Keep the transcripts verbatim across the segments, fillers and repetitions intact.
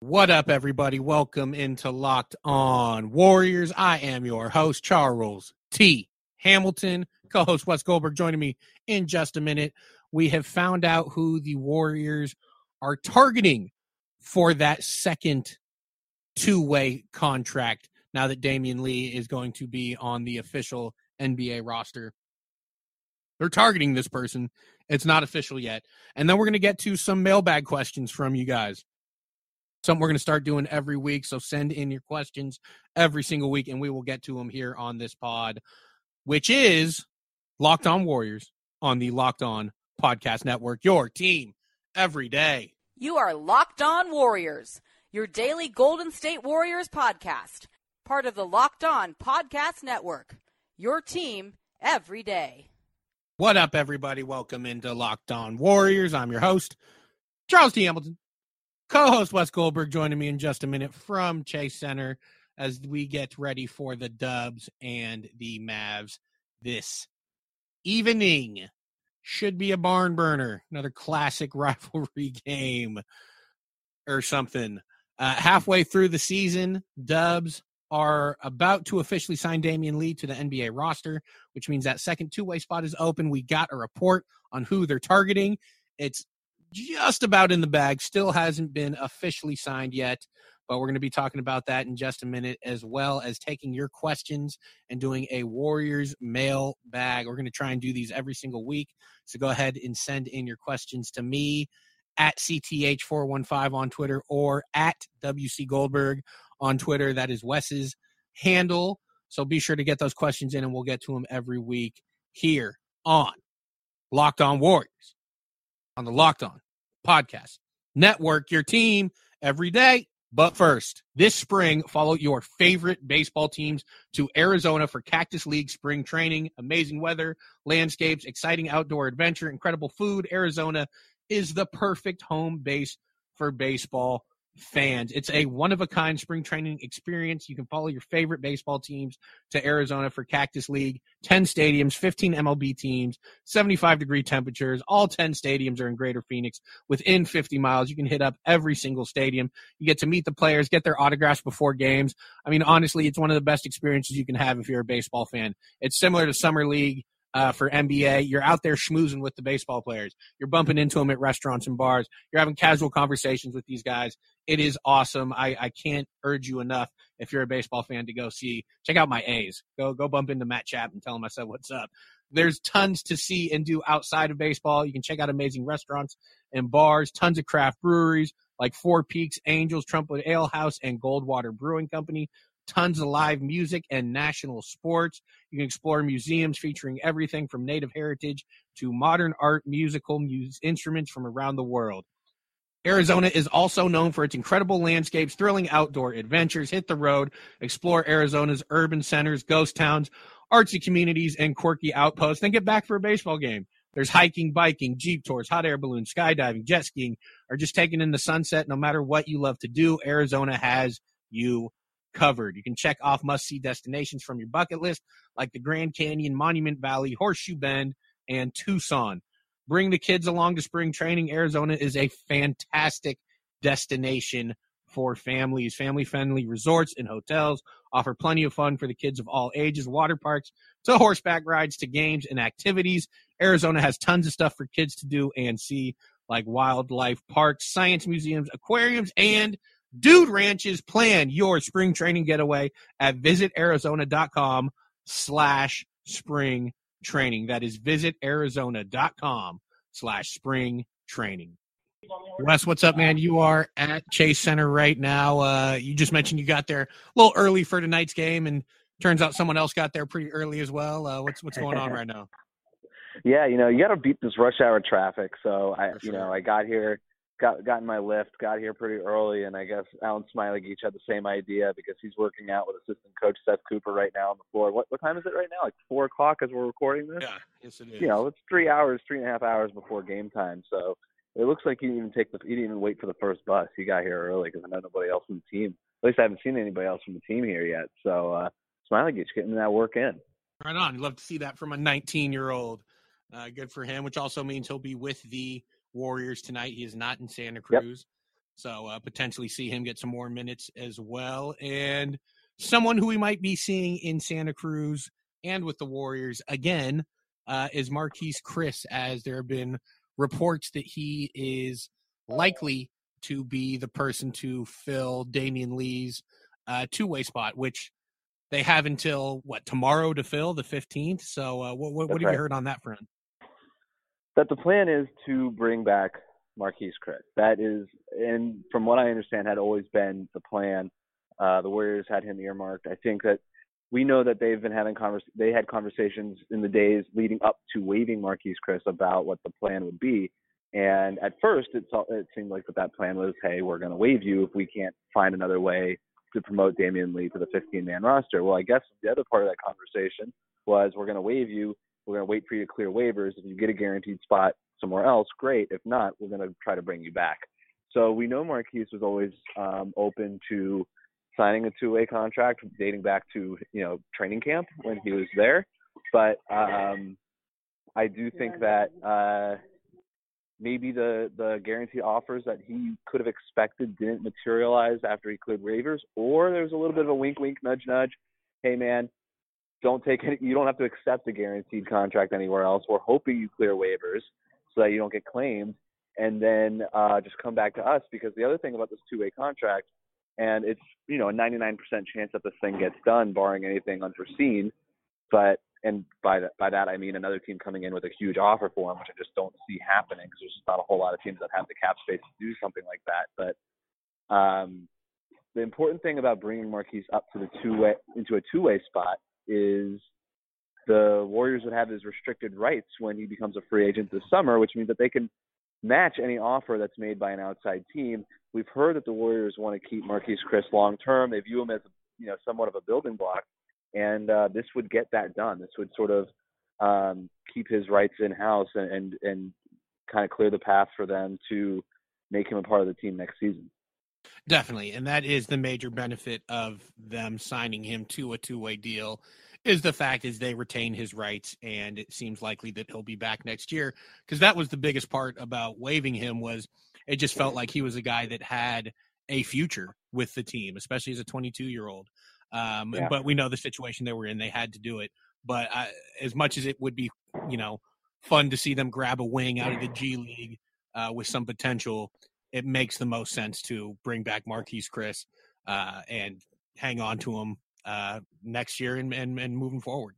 What up, everybody? Welcome into Locked On Warriors. I am your host, Charles T. Hamilton, co-host Wes Goldberg, joining me in just a minute. We have found out who the Warriors are targeting for that second two-way contract now that Damian Lee is going to be on the official N B A roster. They're targeting this person. It's not official yet. And then we're going to get to some mailbag questions from you guys. Something we're going to start doing every week, so send in your questions every single week, and we will get to them here on this pod, which is Locked On Warriors on the Locked On Podcast Network, your team every day. You are Locked On Warriors, your daily Golden State Warriors podcast, part of the Locked On Podcast Network, your team every day. What up, everybody? Welcome into Locked On Warriors. I'm your host, Charles T. Hamilton. Co-host Wes Goldberg joining me in just a minute from Chase Center as we get ready for the Dubs and the Mavs this evening. Should be a barn burner, another classic rivalry game or something. Uh, halfway through the season, Dubs are about to officially sign Damian Lee to the N B A roster, which means that second two-way spot is open. We got a report on who they're targeting. It's just about in the bag, still hasn't been officially signed yet, but we're going to be talking about that in just a minute, as well as taking your questions and doing a Warriors mail bag. We're going to try and do these every single week, so go ahead and send in your questions to me at C T H four one five on Twitter or at W C Goldberg on Twitter. That is Wes's handle, so be sure to get those questions in, and we'll get to them every week here on Locked On Warriors on the Locked On Podcast Network, your team every day. But first, this spring, follow your favorite baseball teams to Arizona for Cactus League spring training. Amazing weather, landscapes, exciting outdoor adventure, incredible food. Arizona is the perfect home base for baseball fans. It's a one-of-a-kind spring training experience. You can follow your favorite baseball teams to Arizona for Cactus League. ten stadiums, fifteen M L B teams, seventy-five degree temperatures. All ten stadiums are in Greater Phoenix within fifty miles. You can hit up every single stadium. You get to meet the players, get their autographs before games. I mean, honestly, it's one of the best experiences you can have if you're a baseball fan. It's similar to Summer League Uh, for N B A. You're out there schmoozing with the baseball players. You're bumping into them at restaurants and bars. You're having casual conversations with these guys. It is awesome. I, I can't urge you enough, if you're a baseball fan, to go see. Check out my A's. Go go bump into Matt Chapman and tell him I said what's up. There's tons to see and do outside of baseball. You can check out amazing restaurants and bars, tons of craft breweries like Four Peaks, Angels, Trumpet Ale House, and Goldwater Brewing Company. Tons of live music and national sports. You can explore museums featuring everything from native heritage to modern art, musical mus- instruments from around the world. Arizona is also known for its incredible landscapes, thrilling outdoor adventures. Hit the road, explore Arizona's urban centers, ghost towns, artsy communities, and quirky outposts. Then get back for a baseball game. There's hiking, biking, jeep tours, hot air balloons, skydiving, jet skiing, or just taking in the sunset. No matter what you love to do, Arizona has you covered. You can check off must-see destinations from your bucket list, like the Grand Canyon, Monument Valley, Horseshoe Bend, and Tucson. Bring the kids along to spring training. Arizona is a fantastic destination for families. Family-friendly resorts and hotels offer plenty of fun for the kids of all ages. Water parks to horseback rides to games and activities. Arizona has tons of stuff for kids to do and see, like wildlife parks, science museums, aquariums, and dude ranches. Plan your spring training getaway at visitarizona.com slash spring training. That is visitarizona.com slash spring training. Wes, what's up, man? You are at Chase Center right now. Uh, you just mentioned you got there a little early for tonight's game, and turns out someone else got there pretty early as well. Uh, what's what's going on right now? Yeah, you know, you got to beat this rush hour traffic. So I, For you sure. know, I got here, got got in my lift, got here pretty early, and I guess Alan Smiley had the same idea because he's working out with assistant coach Seth Cooper right now on the floor. What what time is it right now? Like four o'clock as we're recording this. Yeah, yes it is. You know, it's three hours, three and a half hours before game time. So it looks like he didn't even take the, he didn't even wait for the first bus. He got here early because I know nobody else from the team. At least I haven't seen anybody else from the team here yet. So uh, Smiley gets getting that work in. Right on. You'd love to see that from a nineteen-year-old. Uh, good for him, which also means he'll be with the Warriors tonight. He is not in Santa Cruz. So uh, potentially see him get some more minutes as well. And someone who we might be seeing in Santa Cruz and with the Warriors again uh, is Marquese Chriss, as there have been reports that he is likely to be the person to fill Damion Lee's uh, two-way spot, which they have until, what, tomorrow to fill, the fifteenth? So uh, what, what, what have right. you heard on that front? That the plan is to bring back Marquese Chriss. That is, and from what I understand, had always been the plan. Uh, the Warriors had him earmarked. I think that we know that they've been having convers. They had conversations in the days leading up to waiving Marquese Chriss about what the plan would be. And at first, it, it seemed like that, that plan was, hey, we're going to waive you if we can't find another way to promote Damion Lee to the fifteen-man roster. Well, I guess the other part of that conversation was, we're going to waive you. We're going to wait for you to clear waivers. If you get a guaranteed spot somewhere else, great. If not, we're going to try to bring you back. So we know Marquese was always um, open to signing a two-way contract dating back to, you know, training camp when he was there. But um, I do think that uh, maybe the, the guaranteed offers that he could have expected didn't materialize after he cleared waivers, or there's a little bit of a wink, wink, nudge, nudge. Hey, man, don't take any, you don't have to accept a guaranteed contract anywhere else. We're hoping you clear waivers so that you don't get claimed, and then uh, just come back to us, because the other thing about this two-way contract, and it's, you know, a ninety-nine percent chance that this thing gets done, barring anything unforeseen. But, and by that, by that I mean another team coming in with a huge offer for him, which I just don't see happening, because there's just not a whole lot of teams that have the cap space to do something like that. But um, the important thing about bringing Marquese up to the two-way, into a two-way spot, is the Warriors would have his restricted rights when he becomes a free agent this summer, which means that they can match any offer that's made by an outside team. We've heard that the Warriors want to keep Marquese Chriss long term. They view him as, you know, somewhat of a building block, and uh, this would get that done. This would sort of um, keep his rights in house and, and and kind of clear the path for them to make him a part of the team next season. Definitely, and that is the major benefit of them signing him to a two-way deal, is the fact is they retain his rights, and it seems likely that he'll be back next year, because that was the biggest part about waiving him, was it just felt like he was a guy that had a future with the team, especially as a twenty-two-year-old. Um, Yeah. But we know the situation they were in. They had to do it. But I, as much as it would be, you know, fun to see them grab a wing out of the G League uh, with some potential, it makes the most sense to bring back Marquese Chriss uh, and hang on to him uh, next year and, and, and moving forward.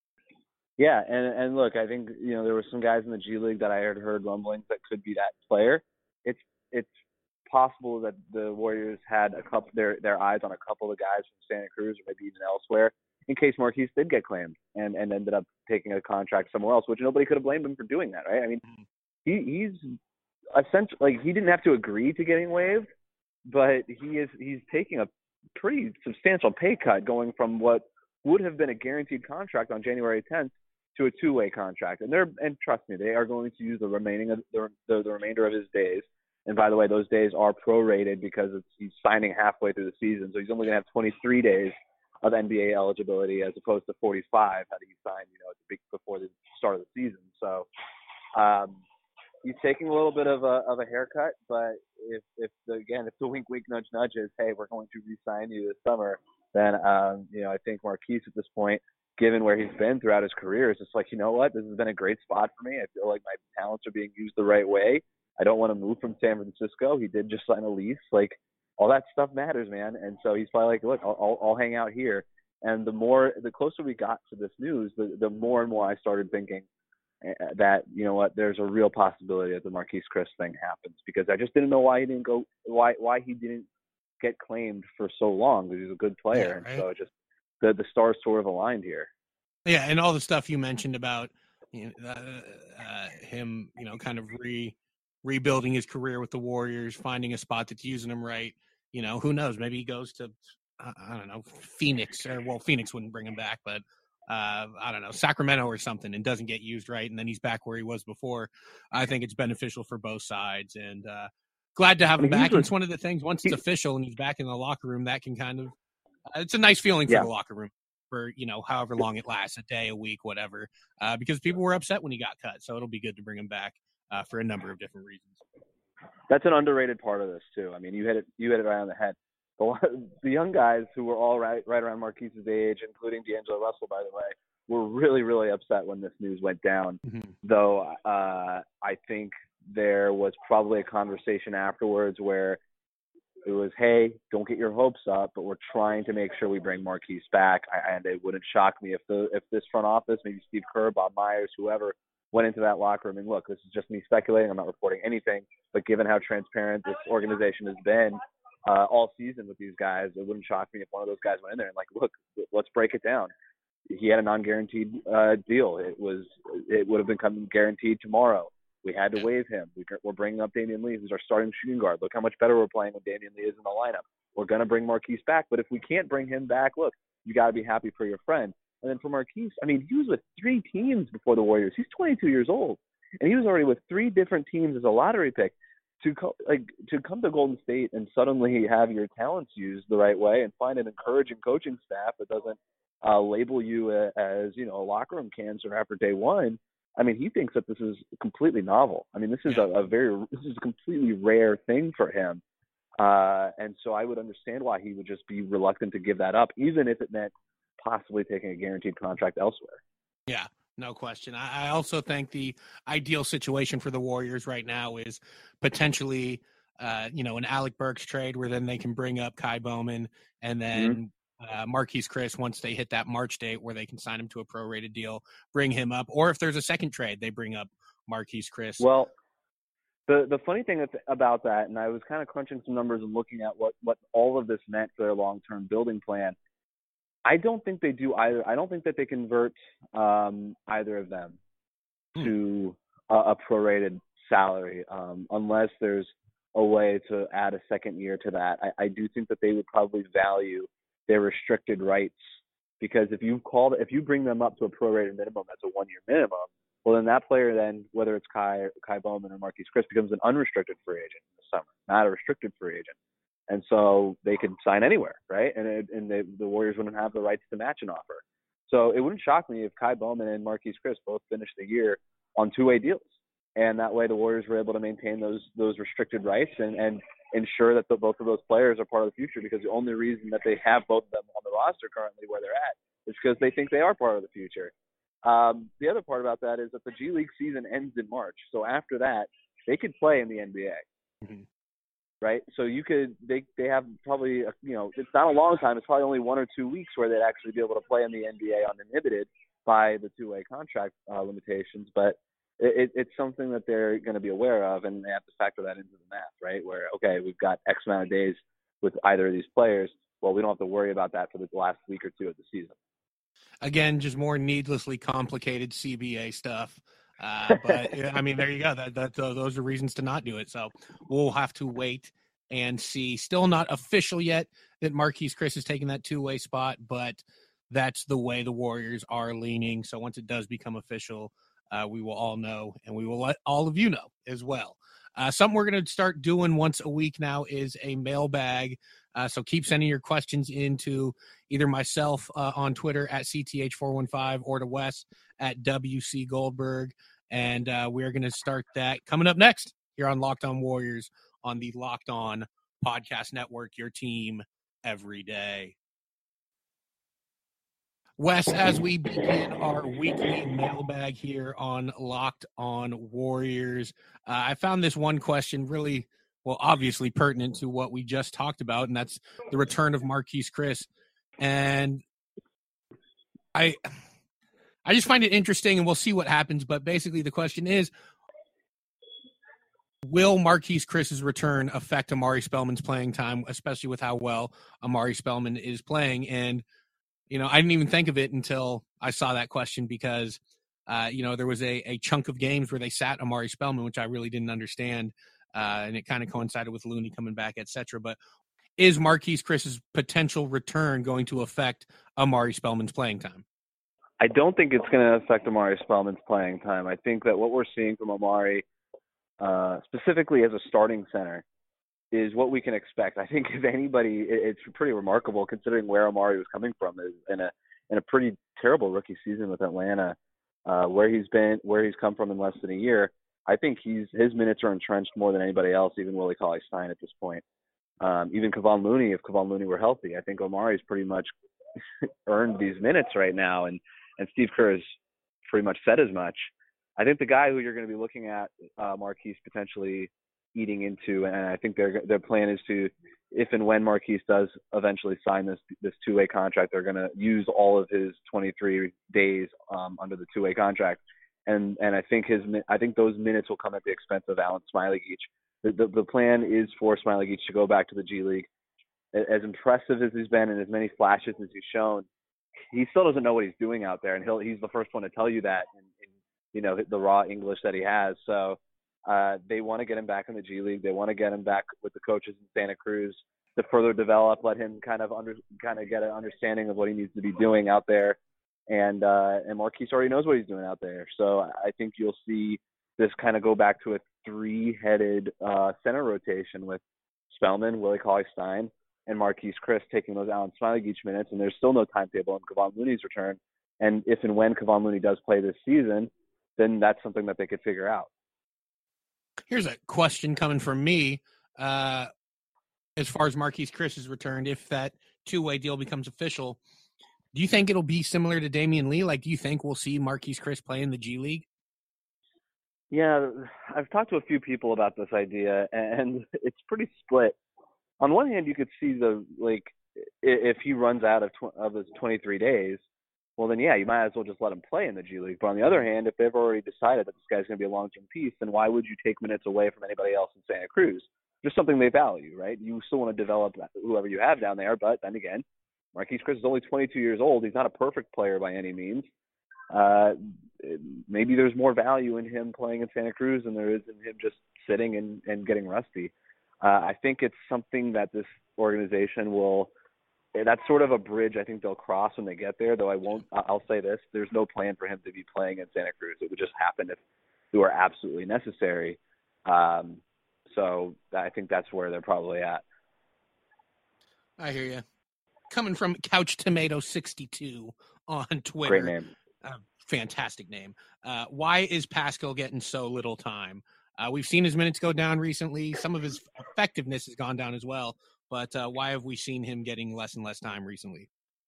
Yeah, and and look, I think, you know, there were some guys in the G League that I had heard rumblings that could be that player. It's it's possible that the Warriors had a couple their their eyes on a couple of guys from Santa Cruz or maybe even elsewhere, in case Marquese did get claimed and, and ended up taking a contract somewhere else, which nobody could have blamed him for doing that, right? I mean, he he's essentially, like, he didn't have to agree to getting waived, but he is he's taking a pretty substantial pay cut going from what would have been a guaranteed contract on January tenth to a two-way contract. And they're and trust me, they are going to use the remaining of the, the, the remainder of his days. And by the way, those days are prorated because it's, he's signing halfway through the season, so he's only going to have twenty-three days of N B A eligibility as opposed to forty-five had he signed, you know, at the big, before the start of the season. So um, he's taking a little bit of a of a haircut, but if if the, again if the wink wink nudge nudge is, hey, we're going to re-sign you this summer, then um, you know, I think Marquese at this point, given where he's been throughout his career, is just like, you know what, this has been a great spot for me. I feel like my talents are being used the right way. I don't want to move from San Francisco. He did just sign a lease. Like, all that stuff matters, man. And so he's probably like, look, I'll, I'll, I'll hang out here. And the more, the closer we got to this news, the, the more and more I started thinking that, you know what, there's a real possibility that the Marquese Chriss thing happens, because I just didn't know why he didn't go, why why he didn't get claimed for so long, because he's a good player. Yeah, right? And so it just, the the stars sort of aligned here. Yeah, and all the stuff you mentioned about, you know, uh, uh, him, you know, kind of re rebuilding his career with the Warriors, finding a spot that's using him right. You know, who knows? Maybe he goes to, I don't know, Phoenix, or well, Phoenix wouldn't bring him back, but uh, I don't know, Sacramento or something, and doesn't get used right, and then he's back where he was before. I think it's beneficial for both sides, and uh, glad to have him back. And it's one of the things, once it's official and he's back in the locker room, that can kind of, uh, it's a nice feeling for yeah. the locker room for, you know, however long it lasts, a day, a week, whatever, uh, because people were upset when he got cut. So it'll be good to bring him back uh, for a number of different reasons. That's an underrated part of this too. I mean, you hit it you hit it right on the head. The, the young guys who were all right right around Marquise's age, including D'Angelo Russell, by the way, were really really upset when this news went down. Mm-hmm. Though uh, I think there was probably a conversation afterwards where it was, hey, don't get your hopes up, but we're trying to make sure we bring Marquise back. I, and it wouldn't shock me if the if this front office, maybe Steve Kerr, Bob Myers, whoever, went into that locker room and, look, this is just me speculating. I'm not reporting anything. But given how transparent this organization has been uh, all season with these guys, it wouldn't shock me if one of those guys went in there and, like, look, let's break it down. He had a non-guaranteed uh, deal. It was it would have become guaranteed tomorrow. We had to waive him. We're bringing up Damian Lee, who's our starting shooting guard. Look how much better we're playing when Damian Lee is in the lineup. We're going to bring Marquise back. But if we can't bring him back, look, you got to be happy for your friend. And then for Marquise, I mean, he was with three teams before the Warriors. He's twenty-two years old, and he was already with three different teams as a lottery pick. To co- like to come to Golden State and suddenly have your talents used the right way and find an encouraging coaching staff that doesn't uh, label you as, you know, a locker room cancer after day one. I mean, he thinks that this is completely novel. I mean, this is a, a very this is a completely rare thing for him, uh, and so I would understand why he would just be reluctant to give that up, even if it meant possibly taking a guaranteed contract elsewhere. Yeah, no question. I, I also think the ideal situation for the Warriors right now is potentially, uh, you know, an Alec Burks trade where then they can bring up Kai Bowman and then mm-hmm. uh, Marquise Chris once they hit that March date where they can sign him to a prorated deal, bring him up. Or if there's a second trade, they bring up Marquise Chris. Well, the the funny thing about that, and I was kind of crunching some numbers and looking at what, what all of this meant for their long-term building plan, I don't think they do either. I don't think that they convert um, either of them hmm. to a, a prorated salary um, unless there's a way to add a second year to that. I, I do think that they would probably value their restricted rights, because if you call if you bring them up to a prorated minimum, that's a one-year minimum. Well, then that player, then whether it's Kai Kai Bowman or Marquise Chris, becomes an unrestricted free agent in the summer, not a restricted free agent. And so they could sign anywhere, right? And it, and they, the Warriors wouldn't have the rights to match an offer. So it wouldn't shock me if Kai Bowman and Marquise Chris both finished the year on two-way deals. And that way the Warriors were able to maintain those those restricted rights and, and ensure that the, both of those players are part of the future, because the only reason that they have both of them on the roster currently where they're at is because they think they are part of the future. Um, the other part about that is that the G League season ends in March. So after that, they could play in the N B A. Mm-hmm. Right, so you could they they have probably you know it's not a long time. It's probably only one or two weeks where they'd actually be able to play in the N B A uninhibited by the two-way contract uh, limitations. But it, it's something that they're going to be aware of, and they have to factor that into the math, right? Where okay, we've got X amount of days with either of these players. Well, we don't have to worry about that for the last week or two of the season. Again, just more needlessly complicated C B A stuff. Uh, but I mean, there you go. That, that uh, those are reasons to not do it. So we'll have to wait and see. Still not official yet that Marquise Chris is taking that two-way spot, but that's the way the Warriors are leaning. So once it does become official, uh, we will all know, and we will let all of you know as well. Uh, something we're going to start doing once a week now is a mailbag. Uh, so keep sending your questions into either myself uh, on Twitter at C T H four one five or to Wes at W C Goldberg. And uh, we're going to start that coming up next here on Locked On Warriors on the Locked On Podcast Network, your team every day. Wes, as we begin our weekly mailbag here on Locked On Warriors, uh, I found this one question really, well, obviously pertinent to what we just talked about, and that's the return of Marquise Chris. And I... I just find it interesting, and we'll see what happens. But basically the question is, will Marquise Chris's return affect Amari Spellman's playing time, especially with how well Amari Spellman is playing? And, you know, I didn't even think of it until I saw that question because, uh, you know, there was a, a chunk of games where they sat Amari Spellman, which I really didn't understand. Uh, and it kind of coincided with Looney coming back, et cetera. But is Marquise Chris's potential return going to affect Amari Spellman's playing time? I don't think it's going to affect Amari Spellman's playing time. I think that what we're seeing from Amari, uh, specifically as a starting center, is what we can expect. I think if anybody, it's pretty remarkable considering where Amari was coming from in a in a pretty terrible rookie season with Atlanta, uh, where he's been, where he's come from in less than a year. I think he's his minutes are entrenched more than anybody else, even Willie Cauley-Stein at this point. Um, even Kevon Looney, if Kevon Looney were healthy, I think Omari's pretty much earned these minutes right now, and, and Steve Kerr has pretty much said as much. I think the guy who you're going to be looking at, uh, Marquise potentially eating into, and I think their their plan is to, if and when Marquise does eventually sign this this two-way contract, they're going to use all of his twenty-three days um, under the two-way contract, and and I think his I think those minutes will come at the expense of Alen Smailagic. The, the the plan is for Smailagic to go back to the G League. As impressive as he's been and as many flashes as he's shown, he still doesn't know what he's doing out there, and he'll he's the first one to tell you that in, in you know the raw English that he has. So uh, they want to get him back in the G League. They want to get him back with the coaches in Santa Cruz to further develop, let him kind of under kind of get an understanding of what he needs to be doing out there. And uh, and Marquise already knows what he's doing out there. So I think you'll see this kind of go back to a three-headed uh, center rotation with Spellman, Willie Cauley-Stein, and Marquise Chriss taking those Alen Smailagic minutes. And there's still no timetable on Kevon Looney's return. And if and when Kevon Looney does play this season, then that's something that they could figure out. Here's a question coming from me. Uh, as far as Marquise Chriss is returned, if that two-way deal becomes official, do you think it'll be similar to Damian Lee? Like, do you think we'll see Marquise Chriss play in the G League? Yeah, I've talked to a few people about this idea, and it's pretty split. On one hand, you could see the, like, if he runs out of tw- of his twenty-three days, well, then, yeah, you might as well just let him play in the G League. But on the other hand, if they've already decided that this guy's going to be a long-term piece, then why would you take minutes away from anybody else in Santa Cruz? Just something they value, right? You still want to develop whoever you have down there, but then again, Marquise Chriss is only twenty-two years old. He's not a perfect player by any means. Uh, maybe there's more value in him playing in Santa Cruz than there is in him just sitting and, and getting rusty. Uh, I think it's something that this organization will – that's sort of a bridge I think they'll cross when they get there, though I won't – I'll say this. There's no plan for him to be playing in Santa Cruz. It would just happen if it were absolutely necessary. Um, so I think that's where they're probably at. I hear you. Coming from Couch Tomato sixty-two on Twitter. Great name. Uh, fantastic name. Uh, why is Pascal getting so little time? Uh, we've seen his minutes go down recently. Some of his effectiveness has gone down as well. But uh, why have we seen him getting less and less time recently?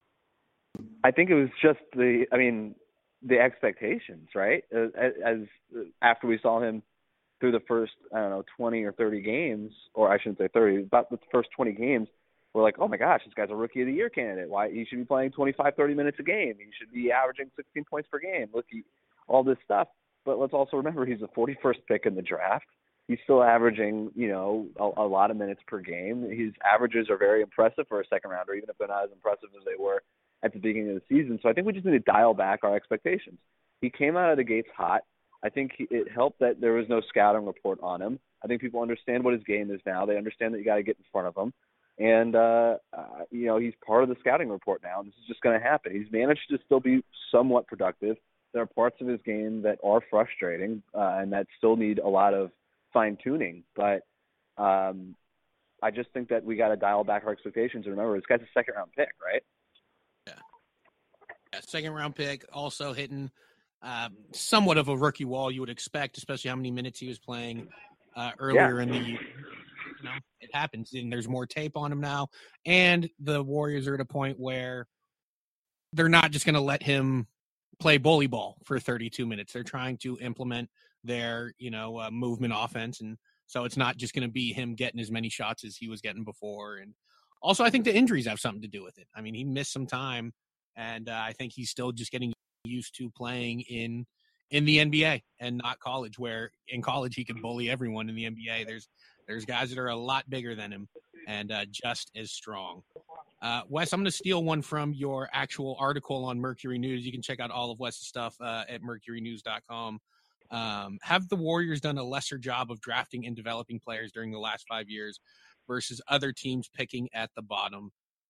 I think it was just the, I mean, the expectations, right? As, as after we saw him through the first, I don't know, twenty or thirty games, or I shouldn't say thirty, about the first twenty games, we're like, oh my gosh, this guy's a rookie of the year candidate. Why he should be playing twenty-five, thirty minutes a game. He should be averaging sixteen points per game. Look, he, all this stuff. But let's also remember he's the forty-first pick in the draft. He's still averaging, you know, a, a lot of minutes per game. His averages are very impressive for a second rounder, even if they're not as impressive as they were at the beginning of the season. So I think we just need to dial back our expectations. He came out of the gates hot. I think he, it helped that there was no scouting report on him. I think people understand what his game is now. They understand that you got to get in front of him. And, uh, uh, you know, he's part of the scouting report now, and this is just going to happen. He's managed to still be somewhat productive. There are parts of his game that are frustrating uh, and that still need a lot of fine-tuning. But um, I just think that we got to dial back our expectations. And remember, this guy's a second-round pick, right? Yeah. yeah second-round pick, also hitting um, somewhat of a rookie wall you would expect, especially how many minutes he was playing uh, earlier yeah. in the year. You know, it happens, and there's more tape on him now. And the Warriors are at a point where they're not just going to let him play bully ball for thirty-two minutes. They're trying to implement their, you know, uh, movement offense, and so it's not just going to be him getting as many shots as he was getting before. And also, I think the injuries have something to do with it. I mean, he missed some time, and uh, I think he's still just getting used to playing in in the N B A and not college, where in college he can bully everyone. In the N B A, there's There's guys that are a lot bigger than him and uh, just as strong. Uh, Wes, I'm going to steal one from your actual article on Mercury News. You can check out all of Wes's stuff uh, at mercury news dot com. Um, have the Warriors done a lesser job of drafting and developing players during the last five years versus other teams picking at the bottom?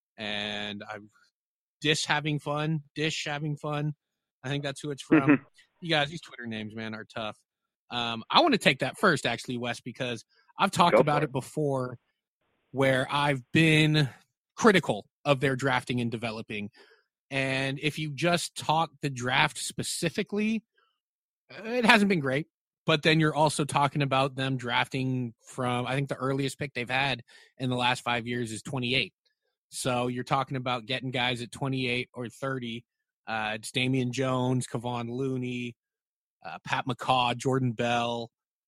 And I've Dish having fun, Dish having fun. I think that's who it's from. You guys, these Twitter names, man, are tough. Um, I want to take that first, actually, Wes, because I've talked Go about it. it before where I've been critical of their drafting and developing. And if you just talk the draft specifically, it hasn't been great. but then you're also talking about them drafting from, I think the earliest pick they've had in the last five years is twenty-eight. So you're talking about getting guys at twenty-eight or thirty. Uh, it's Damian Jones, Kevon Looney, uh, Pat McCaw, Jordan Bell,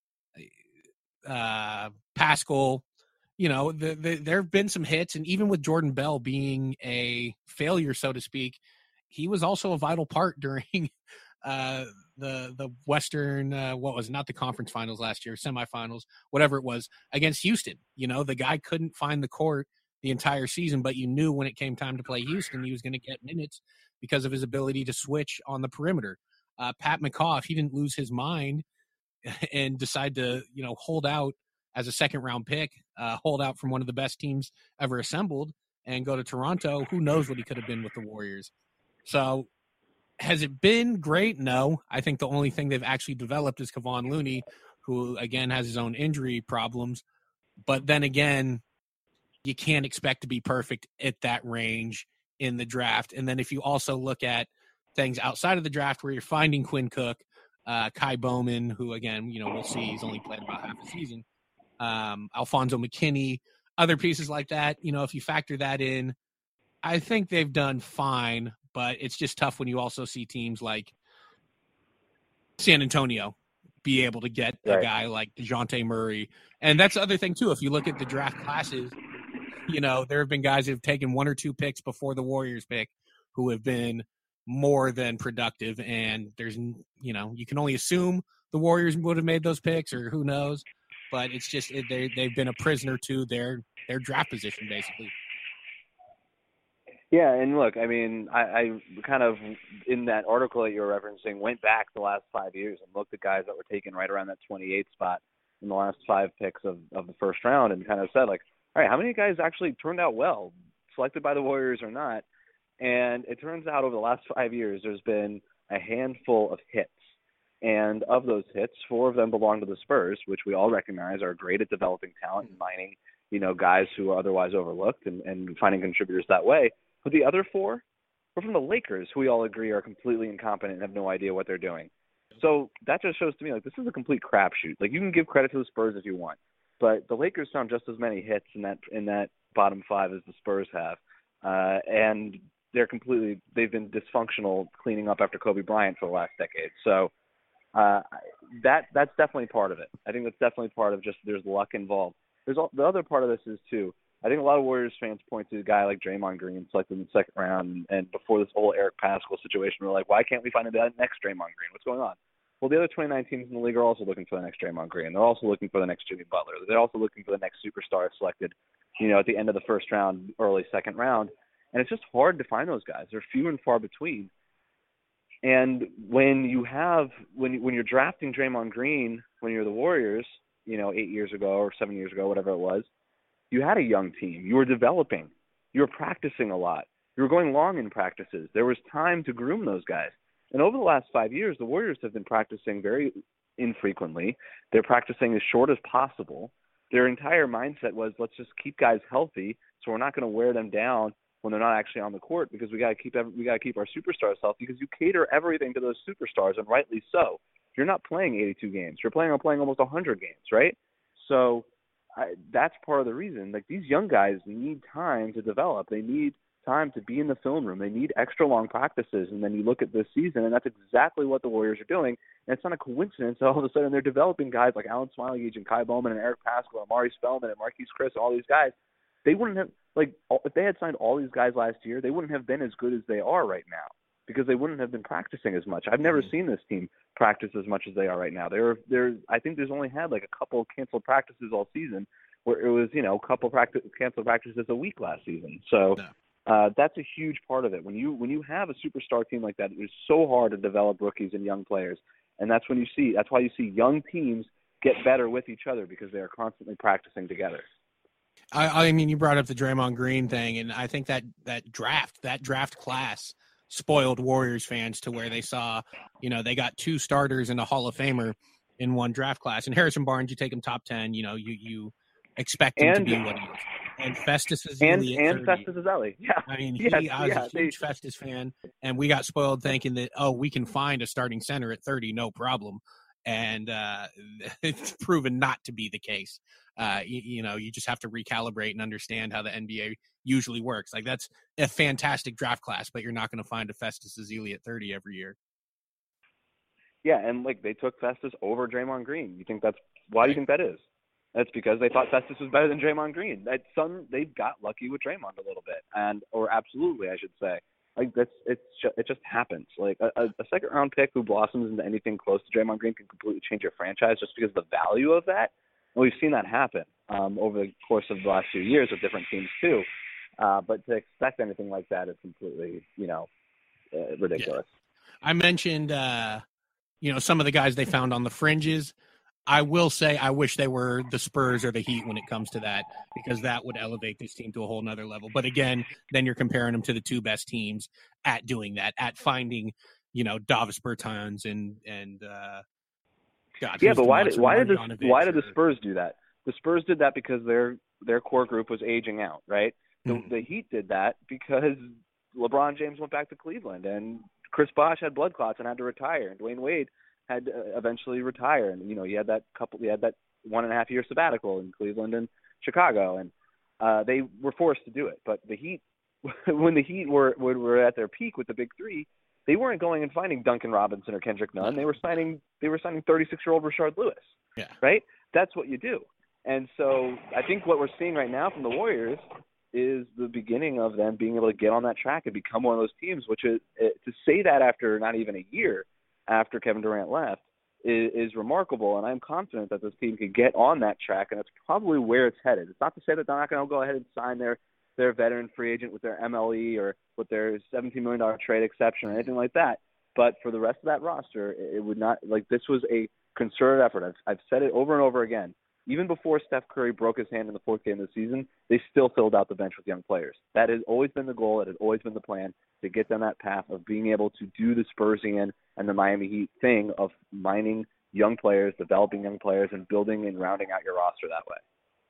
uh, Pascal. You know, the, the, there have been some hits, and even with Jordan Bell being a failure, so to speak, he was also a vital part during uh, the the Western, uh, what was it, not the conference finals last year, semifinals, whatever it was, against Houston. You know, the guy couldn't find the court the entire season, but you knew when it came time to play Houston, he was going to get minutes because of his ability to switch on the perimeter. Uh, Pat McCaw, if he didn't lose his mind and decide to, you know, hold out as a second round pick, uh, hold out from one of the best teams ever assembled and go to Toronto, who knows what he could have been with the Warriors. So has it been great? No. I think the only thing they've actually developed is Kevon Looney, who again has his own injury problems. But then again, you can't expect to be perfect at that range in the draft. And then if you also look at things outside of the draft where you're finding Quinn Cook, uh, Kai Bowman, who again, you know, we'll see, he's only played about half a season, um, Alfonso McKinney, other pieces like that. You know, if you factor that in, I think they've done fine, but it's just tough when you also see teams like San Antonio be able to get right. a guy like DeJounte Murray. And that's the other thing too. If you look at the draft classes, you know, there have been guys who have taken one or two picks before the Warriors pick who have been more than productive. And there's, you know, you can only assume the Warriors would have made those picks or who knows, but it's just, it, they, they've been a prisoner to their, their draft position basically. Yeah, and look, I mean, I, I kind of, in that article that you were referencing, went back the last five years and looked at guys that were taken right around that twenty-eight spot in the last five picks of, of the first round and kind of said, like, all right, how many guys actually turned out well, selected by the Warriors or not? And it turns out over the last five years, there's been a handful of hits. And of those hits, four of them belong to the Spurs, which we all recognize are great at developing talent and mining, you know, guys who are otherwise overlooked and, and finding contributors that way. But the other four were from the Lakers, who we all agree are completely incompetent and have no idea what they're doing. So that just shows to me, like, this is a complete crapshoot. Like, you can give credit to the Spurs if you want, but the Lakers found just as many hits in that in that bottom five as the Spurs have, uh, and they're completely they've been dysfunctional cleaning up after Kobe Bryant for the last decade. So uh, that that's definitely part of it. I think that's definitely part of just there's luck involved. There's all, the other part of this is too. I think a lot of Warriors fans point to a guy like Draymond Green selected in the second round, and before this whole Eric Pascal situation, we're like, why can't we find the next Draymond Green? What's going on? Well, the other twenty-nine teams in the league are also looking for the next Draymond Green. They're also looking for the next Jimmy Butler. They're also looking for the next superstar selected, you know, at the end of the first round, early second round. And it's just hard to find those guys. They're few and far between. And when you have when you, when you're drafting Draymond Green when you're the Warriors, you know, eight years ago or seven years ago, whatever it was, you had a young team. You were developing. You were practicing a lot. You were going long in practices. There was time to groom those guys. And over the last five years, the Warriors have been practicing very infrequently. They're practicing as short as possible. Their entire mindset was, let's just keep guys healthy, so we're not going to wear them down when they're not actually on the court, because we got to keep we got to keep our superstars healthy, because you cater everything to those superstars, and rightly so. You're not playing eighty-two games. You're playing on playing almost one hundred games, right? So I, that's part of the reason. Like, these young guys need time to develop. They need time to be in the film room. They need extra long practices. And then you look at this season, and that's exactly what the Warriors are doing. And it's not a coincidence that all of a sudden they're developing guys like Alan Smiley-Gage and Kai Bowman and Eric Pascal and Amari Spellman and Marquise Chris and all these guys. They wouldn't have, like, if they had signed all these guys last year, they wouldn't have been as good as they are right now, because they wouldn't have been practicing as much. I've never mm-hmm. seen this team practice as much as they are right now. They're, they're, I think there's only had like a couple canceled practices all season, where it was, you know, a couple practice, canceled practices a week last season. So no. uh, that's a huge part of it. When you when you have a superstar team like that, it's so hard to develop rookies and young players. And that's when you see, that's why you see young teams get better with each other, because they are constantly practicing together. I, I mean, you brought up the Draymond Green thing, and I think that that draft, that draft class spoiled Warriors fans to where they saw, you know, they got two starters and a Hall of Famer in one draft class. And Harrison Barnes, you take him top ten, you know, you you expect him and, to be what he is. And Festus is and, the and Festus is Ellie. Yeah. I mean, he, yes, I was yeah, a huge they, Festus fan, and we got spoiled thinking that, oh, we can find a starting center at thirty, no problem. And uh, it's proven not to be the case. Uh, you, you know, you just have to recalibrate and understand how the N B A usually works. Like, that's a fantastic draft class, but you're not going to find a Festus Ezeli at thirty every year. Yeah, and like they took Festus over Draymond Green. You think that's why do you think that is? That's because they thought Festus was better than Draymond Green. That some they got lucky with Draymond a little bit, and or absolutely, I should say. Like that's it's just, it just happens. Like a, a second round pick who blossoms into anything close to Draymond Green can completely change your franchise just because of the value of that. And we've seen that happen um, over the course of the last few years with different teams too. Uh, but to expect anything like that is completely, you know, uh, ridiculous. Yeah. I mentioned, uh, you know, some of the guys they found on the fringes. I will say I wish they were the Spurs or the Heat when it comes to that, because that would elevate this team to a whole nother level. But again, then you're comparing them to the two best teams at doing that, at finding, you know, Davis Bertans and and uh, God. Yeah, but why did why did the why did the Spurs do that? The Spurs did that because their their core group was aging out, right? The, mm. the Heat did that because LeBron James went back to Cleveland and Chris Bosh had blood clots and had to retire, and Dwayne Wade had uh, eventually retire, and you know he had that couple, he had that one and a half year sabbatical in Cleveland and Chicago, and uh, they were forced to do it. But the Heat, when the Heat were were at their peak with the big three, they weren't going and finding Duncan Robinson or Kendrick Nunn. They were signing they were signing thirty-six year old Rashard Lewis. Yeah, right. That's what you do. And so I think what we're seeing right now from the Warriors is the beginning of them being able to get on that track and become one of those teams. Which is to say that after not even a year after Kevin Durant left is, is remarkable, and I'm confident that this team can get on that track, and it's probably where it's headed. It's not to say that they're not going to go ahead and sign their, their veteran free agent with their M L E or with their seventeen million dollars trade exception or anything like that, but for the rest of that roster, it would not – like this was a concerted effort. I've, I've said it over and over again. Even before Steph Curry broke his hand in the fourth game of the season, they still filled out the bench with young players. That has always been the goal. It has always been the plan to get down that path of being able to do the Spursian and the Miami Heat thing of mining young players, developing young players, and building and rounding out your roster that way.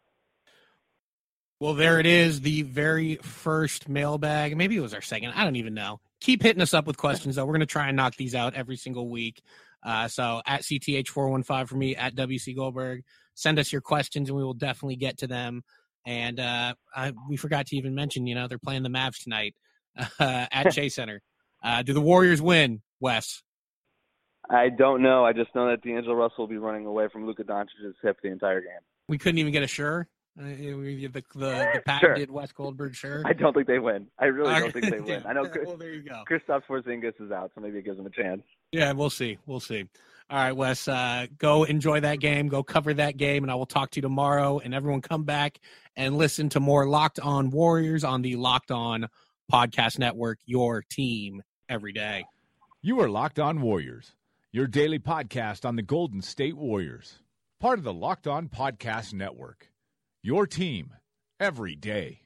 Well, there it is, the very first mailbag. Maybe it was our second. I don't even know. Keep hitting us up with questions, though. We're going to try and knock these out every single week. Uh, so at C T H four one five for me, at W C Goldberg. Send us your questions, and we will definitely get to them. And uh, I, we forgot to even mention, you know, they're playing the Mavs tonight uh, at Chase Center. Uh, do the Warriors win, Wes? I don't know. I just know that D'Angelo Russell will be running away from Luka Doncic's hip the entire game. We couldn't even get a sure? Uh, the the, the patented sure. Wes Goldberg sure? I don't think they win. I really don't think they win. I know Chris, well, there you go. Kristaps Porzingis is out, so maybe it gives them a chance. Yeah, we'll see. We'll see. All right, Wes, uh, go enjoy that game. Go cover that game, and I will talk to you tomorrow. And everyone come back and listen to more Locked On Warriors on the Locked On Podcast Network, your team every day. You are Locked On Warriors, your daily podcast on the Golden State Warriors. Part of the Locked On Podcast Network, your team every day.